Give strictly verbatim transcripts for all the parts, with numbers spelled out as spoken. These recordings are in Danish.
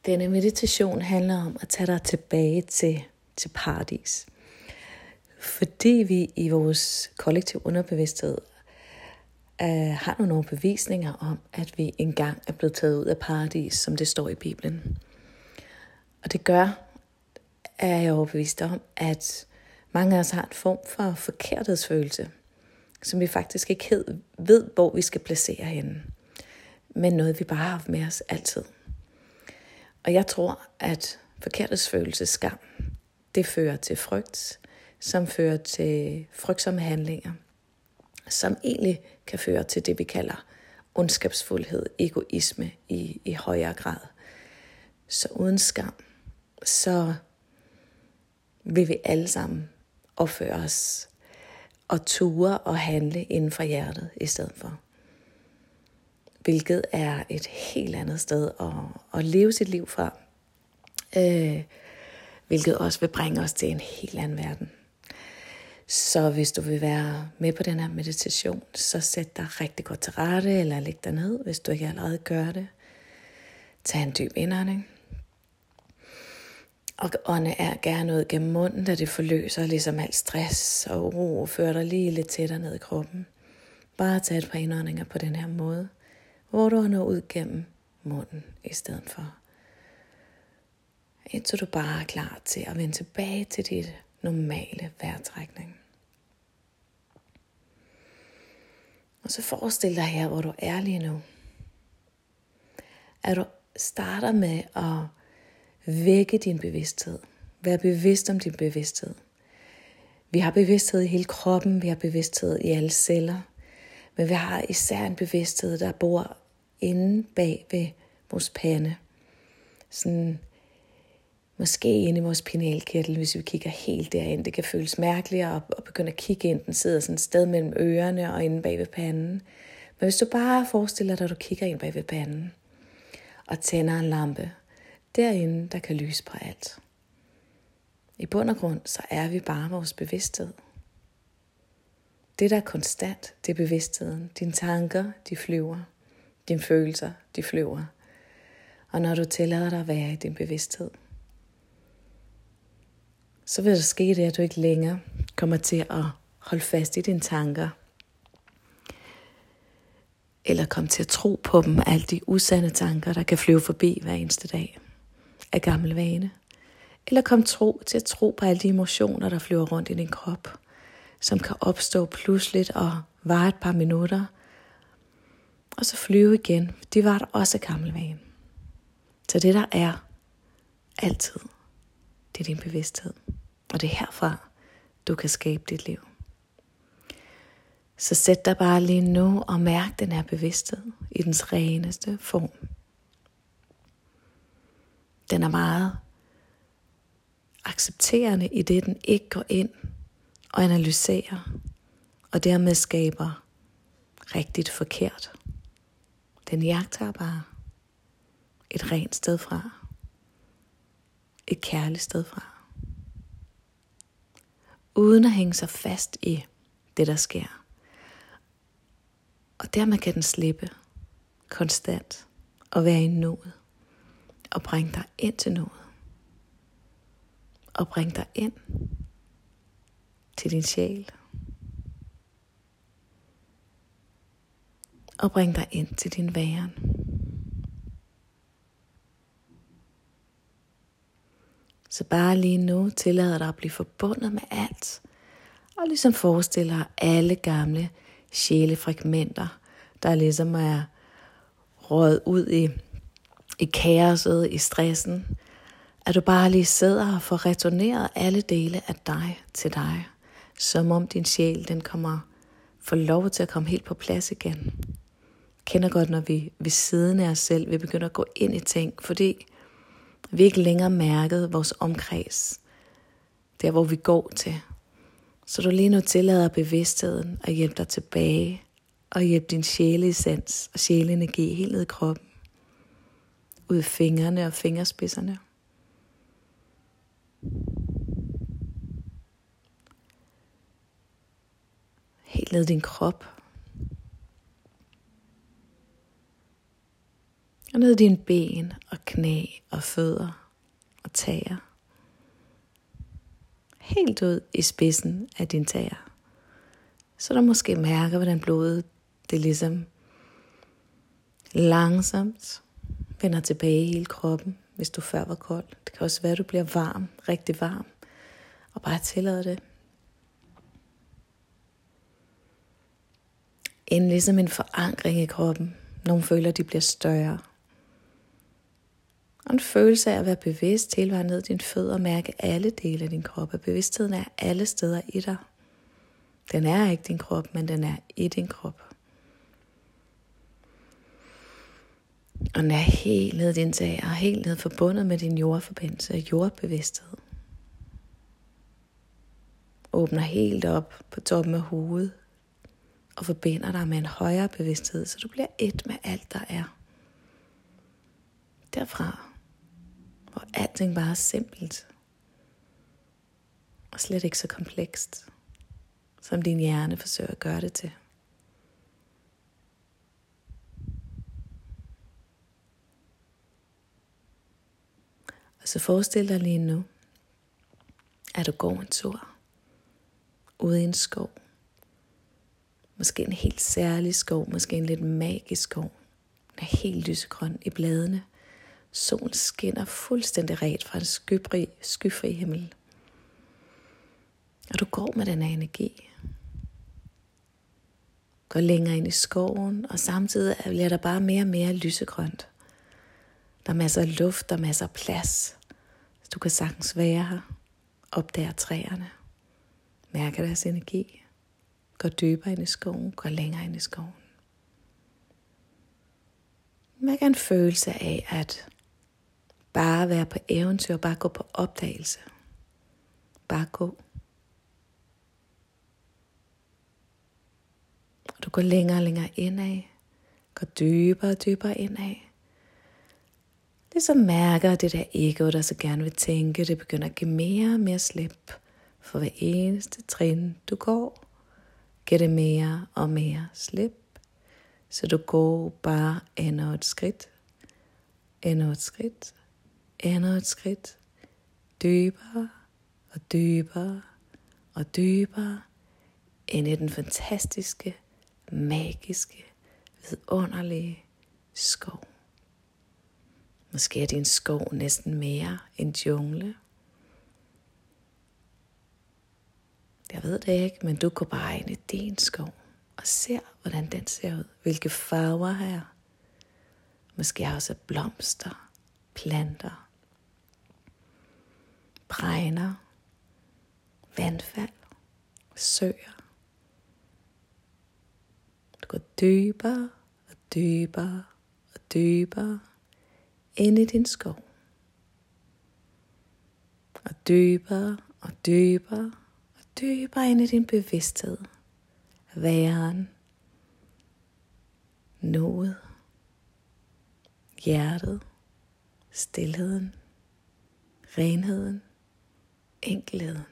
Denne meditation handler om at tage dig tilbage til, til paradis. Fordi vi i vores kollektive underbevidsthed øh, har nogle overbevisninger om, at vi engang er blevet taget ud af paradis, som det står i Bibelen. Og det gør, er jeg overbevist om, at mange af os har en form for forkerthedsfølelse, som vi faktisk ikke ved, hvor vi skal placere henne. Men noget, vi bare har haft med os altid. Og jeg tror, at forkerthedsfølelse, skam, det fører til frygt, som fører til frygtsomme handlinger, som egentlig kan føre til det, vi kalder ondskabsfuldhed, egoisme i, i højere grad. Så uden skam, så vil vi alle sammen opføre os og ture og handle inden for hjertet i stedet for. Hvilket er et helt andet sted at, at leve sit liv fra. Øh, hvilket også vil bringe os til en helt anden verden. Så hvis du vil være med på den her meditation, så sæt dig rigtig godt til rette, eller læg dig ned, hvis du ikke allerede gør det. Tag en dyb indånding. Og ånde er gerne ud gennem munden, da det forløser ligesom alt stress og uro, og fører dig lige lidt tættere ned i kroppen. Bare tag et par indåndinger på den her måde, hvor du ånder ud gennem munden i stedet for. Indtil du bare er klar til at vende tilbage til dit normale vejrtrækning. Og så forestil dig her, hvor du er lige nu. At du starter med at vække din bevidsthed. Vær bevidst om din bevidsthed. Vi har bevidsthed i hele kroppen, vi har bevidsthed i alle celler. Men vi har især en bevidsthed, der bor inde bag ved vores pande. Sådan, måske inde i vores pinealkirtel, hvis vi kigger helt derind. Det kan føles mærkeligt at, at begynde at kigge ind. Den sidder sådan et sted mellem ørerne og inde bag ved panden. Men hvis du bare forestiller dig, at du kigger ind bag ved panden og tænder en lampe, derinde, der kan lyse på alt. I bund og grund, så er vi bare vores bevidsthed. Det, der er konstant, det er bevidstheden. Dine tanker, de flyver. Dine følelser, de flyver. Og når du tillader dig at være i din bevidsthed, så vil der ske det, at du ikke længere kommer til at holde fast i dine tanker. Eller komme til at tro på dem, alle de usande tanker, der kan flyve forbi hver eneste dag af gammel vane. Eller komme tro til at tro på alle de emotioner, der flyver rundt i din krop, som kan opstå pludseligt og vare et par minutter, og så flyve igen. De var der også af gammel vane. Så det der er altid, det er din bevidsthed. Og det er herfra, du kan skabe dit liv. Så sæt dig bare lige nu og mærk den her bevidsthed i dens reneste form. Den er meget accepterende i det, den ikke går ind og analyserer, og dermed skaber rigtigt forkert. Den jagter bare et rent sted fra, et kærligt sted fra, uden at hænge sig fast i det, der sker. Og dermed kan den slippe konstant og være i nuet og bringe dig ind til nuet. Og bringe dig ind til din sjæl. Og bringe dig ind til din væren. Så bare lige nu tillader dig at blive forbundet med alt. Og ligesom forestiller dig alle gamle sjælefragmenter, der ligesom er røget ud i, i kaoset, i stressen. At du bare lige sidder og får returneret alle dele af dig til dig. Som om din sjæl, den kommer, får lov til at komme helt på plads igen. Kender godt, når vi ved siden af os selv, vi begynder at gå ind i ting, fordi vi ikke længere mærker vores omkreds. Der, hvor vi går til. Så du lige nu tillader bevidstheden at hjælpe dig tilbage, og hjælpe din sjæleessens og sjæleenergi helt ned i kroppen. Ud i fingrene og fingerspidserne. Helt ned i din krop. Og ned i dine ben og knæ og fødder og tæer. Helt ud i spidsen af din tæer. Så du måske mærker, hvordan blodet det ligesom langsomt vender tilbage i hele kroppen, hvis du før var kold. Det kan også være, at du bliver varm, rigtig varm, og bare tillader det. En ligesom en forankring i kroppen. Nogle føler, at de bliver større. Og en følelse af at være bevidst hele vejen ned i dine fødder og mærke alle dele af din krop. Og bevidstheden er alle steder i dig. Den er ikke din krop, men den er i din krop. Og den er helt ned i din tæer, helt ned forbundet med din jordforbindelse, jordbevidsthed. Åbner helt op på toppen af hovedet og forbinder dig med en højere bevidsthed, så du bliver et med alt, der er. Derfra, hvor alting bare er simpelt og slet ikke så komplekst, som din hjerne forsøger at gøre det til. Og så forestil dig lige nu, at du går en tur ude i en skov. Måske en helt særlig skov, måske en lidt magisk skov. Den er helt lysegrøn i bladene. Solen skinner fuldstændig ret fra en skyfri, skyfri himmel. Og du går med den her energi. Går længere ind i skoven, og samtidig bliver der bare mere og mere lysegrønt. Der er masser af luft, der er masser af plads. Så du kan sagtens være her. Opdager træerne. Mærker deres energi. Går dybere ind i skoven, går længere ind i skoven. Mærker en følelse af at bare være på eventyr, bare gå på opdagelse. Bare gå. Og du går længere og længere indad. Går dybere og dybere indad. Ligesom mærker det der ego, der så gerne vil tænke, det begynder at give mere og mere slip. For hver eneste trin du går, giver det mere og mere slip. Så du går bare endnu et skridt, endnu et skridt, endnu et skridt. Dybere og dybere og dybere ind i den fantastiske, magiske, vidunderlige skov. Måske er din skov næsten mere en jungle. Jeg ved det ikke, men du går bare ind i din skov og ser, hvordan den ser ud. Hvilke farver her. Måske også blomster, planter, bregner, vandfald, søer. Du går dybere og dybere og dybere ind i din skov. Og dybere og dybere og dybere ind i din bevidsthed. Væren, nuet, hjertet, stilheden, renheden, enkelheden.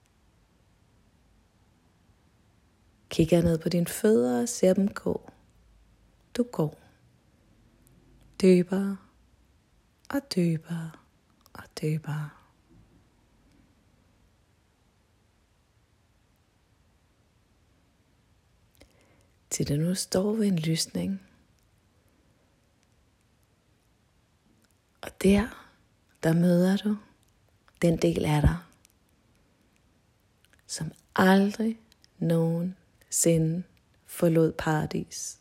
Kigger ned på dine fødder og ser dem gå. Du går dybere og dybere og dybere. Til du nu står ved en lysning. Og der, der møder du den del af dig, som aldrig nogensinde forlod paradis.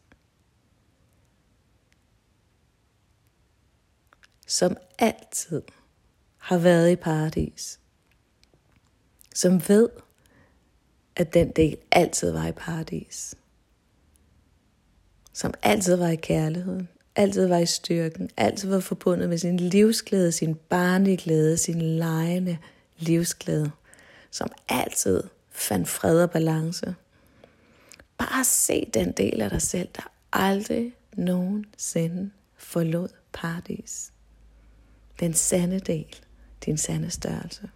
Som altid har været i paradis. Som ved, at den del altid var i paradis. Som altid var i kærligheden, altid var i styrken, altid var forbundet med sin livsglæde, sin barnlige glæde, sin legende livsglæde. Som altid fandt fred og balance. Bare se den del af dig selv, der aldrig nogensinde forlod paradis. Den sande del, din sande størrelse.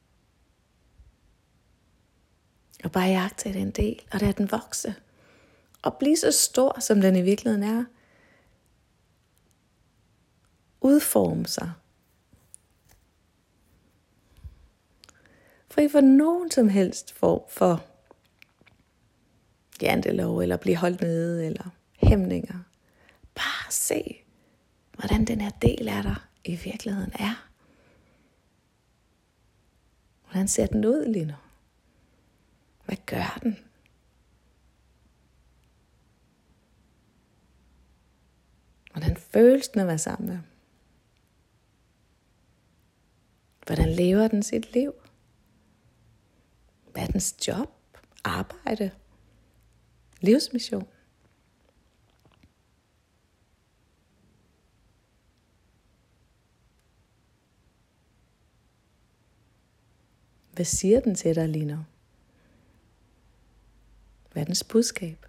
Og bare jagte den del, og lad den vokse. Og blive så stor, som den i virkeligheden er. Udforme sig. Fri for nogen som helst form for jantelov, eller blive holdt nede, eller hæmninger. Bare se, hvordan den her del af dig i virkeligheden er. Hvordan ser den ud lige nu? Hvad gør den? Hvordan føles den at være sammen med? Hvordan lever den sit liv? Hvad er dens job? Arbejde? Livsmission? Hvad siger den til dig lige nu? Hvad er dens budskab?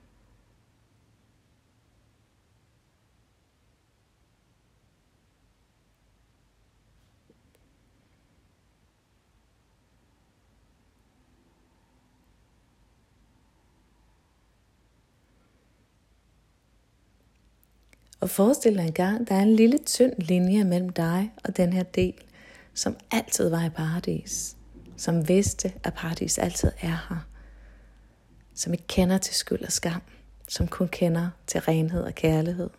Og forestil dig engang, der er en lille tynd linje mellem dig og den her del, som altid var i paradis. Som vidste, at paradis altid er her. Som ikke kender til skyld og skam. Som kun kender til renhed og kærlighed.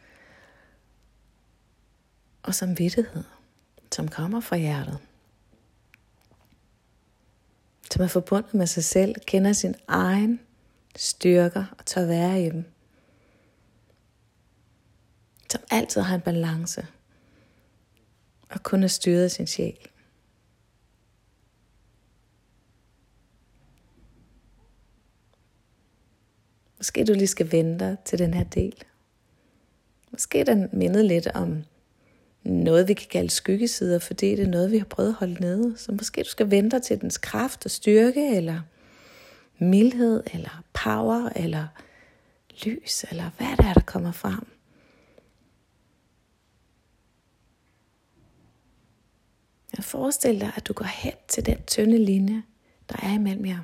Og som vittighed, som kommer fra hjertet. Som er forbundet med sig selv, kender sin egen styrker og tør være i dem. Som altid har en balance. Og kun er styret af sin sjæl. Måske du lige skal vende dig til den her del. Måske den minder lidt om noget, vi kan kalde skyggesider, fordi det er noget, vi har prøvet at holde nede. Så måske du skal vende dig til dens kraft og styrke, eller mildhed, eller power, eller lys, eller hvad det er, der kommer frem. Jeg forestiller dig, at du går hen til den tynde linje, der er imellem jer.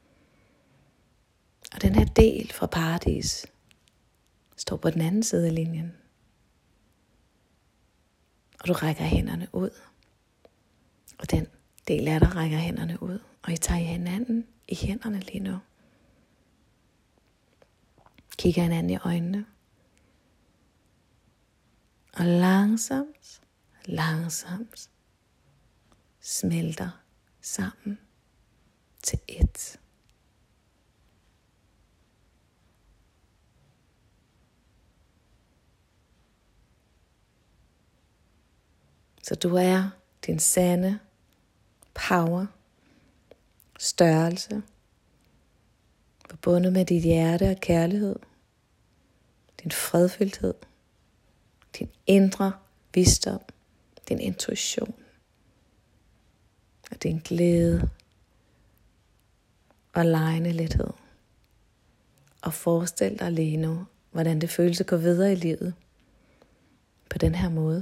Og den her del fra paradis står på den anden side af linjen. Og du rækker hænderne ud. Og den del af dig rækker hænderne ud. Og I tager hinanden i hænderne lige nu. Kigger hinanden i øjnene. Og langsomt, langsomt smelter sammen til ét. Så du er din sande power, størrelse, forbundet med dit hjerte og kærlighed, din fredfyldthed, din indre visdom, din intuition og din glæde og legende lethed. Og forestil dig lige nu, hvordan det føles at gå videre i livet på den her måde.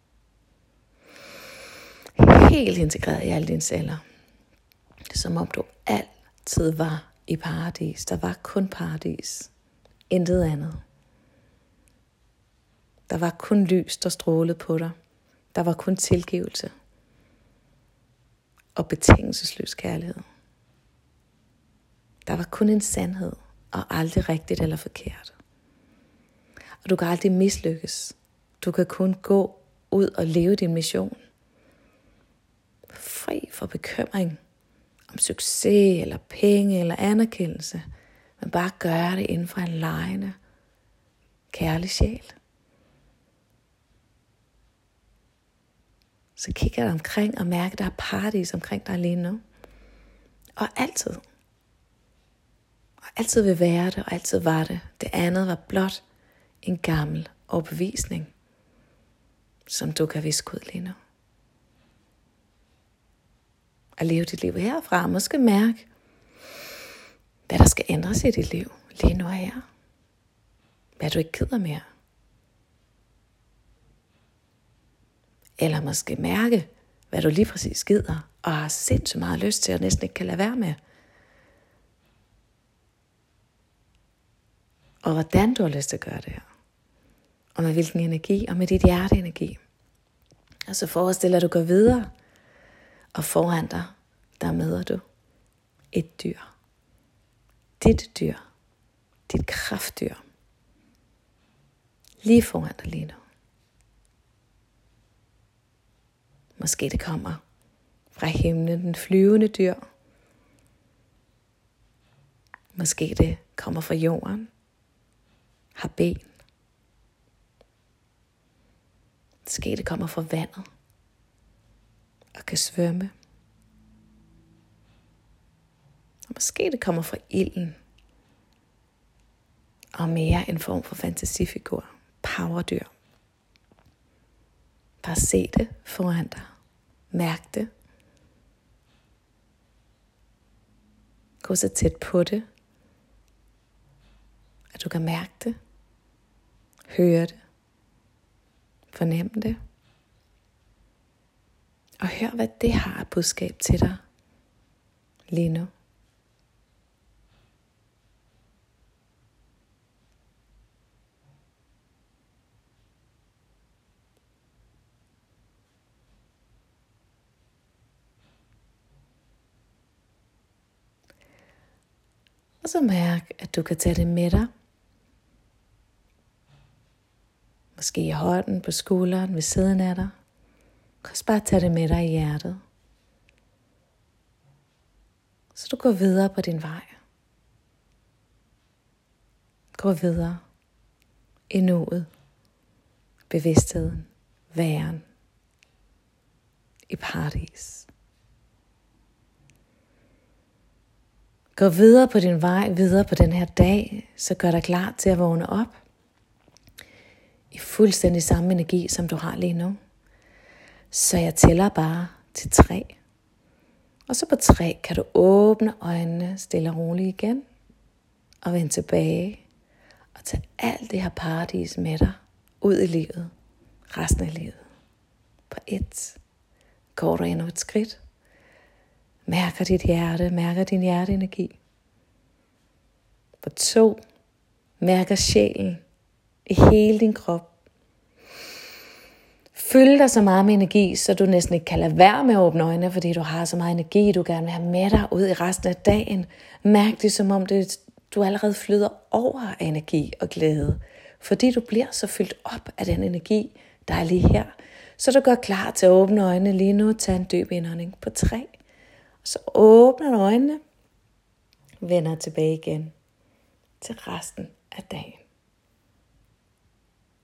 Helt integreret i alle dine celler. Det er som om du altid var i paradis. Der var kun paradis. Intet andet. Der var kun lys, der strålede på dig. Der var kun tilgivelse. Og betingelsesløs kærlighed. Der var kun en sandhed. Og aldrig rigtigt eller forkert. Og du kan aldrig mislykkes. Du kan kun gå ud og leve din mission. Fri for bekymring om succes eller penge eller anerkendelse, men bare gøre det inden for en legende, kærlig sjæl. Så kigger dig omkring og mærker, at der er paradis omkring dig lige nu. Og altid. Og altid vil være det, og altid var det. Det andet var blot en gammel overbevisning, som du kan viske ud lige nu. At leve dit liv herfra, måske mærke, hvad der skal ændres i dit liv lige nu og her. Hvad du ikke gider mere. Eller måske mærke, hvad du lige præcis gider, og har sindssygt meget lyst til, og næsten ikke kan lade være med. og hvordan du har lyst til at gøre det her. Og med hvilken energi, og med dit hjerteenergi. Og så forestiller du, at du går videre, og foran dig, der møder du et dyr. Dit dyr. Dit kraftdyr. Lige foran dig lige nu. Måske det kommer fra himlen, den flyvende dyr. Måske det kommer fra jorden. Har ben. Måske det kommer fra vandet. Og kan svømme. Og måske det kommer fra ilden. Og mere en form for fantasifigur. Powerdyr. Bare se det foran dig. Mærk det. Gå så tæt på det, at du kan mærke det. Høre det. Fornemme det. Og hør, hvad det har af budskab til dig lige nu. Og så mærk, at du kan tage det med dig. Måske i hånden, på skulderen, ved siden af dig. Du kan også bare tage det med dig i hjertet. Så du går videre på din vej. Gå videre i nuet, bevidstheden, væren, i paradis. Gå videre på din vej, videre på den her dag, så gør dig klar til at vågne op i fuldstændig samme energi, som du har lige nu. Så jeg tæller bare til tre. Og så på tre kan du åbne øjnene stille og roligt igen. Og vende tilbage. Og tage alt det her paradis med dig ud i livet. Resten af livet. På et. Går du endnu et skridt. Mærker dit hjerte. Mærker din hjerteenergi. På to. Mærker sjælen i hele din krop. Fyld dig så meget med energi, så du næsten ikke kan lade være med at åbne øjnene, fordi du har så meget energi, du gerne vil have med dig ud i resten af dagen. Mærk det, som om det, du allerede flyder over af energi og glæde. Fordi du bliver så fyldt op af den energi, der er lige her. Så du går klar til at åbne øjnene lige nu. Tag en dyb indånding på tre. Og så åbner du øjnene. Vender tilbage igen til resten af dagen.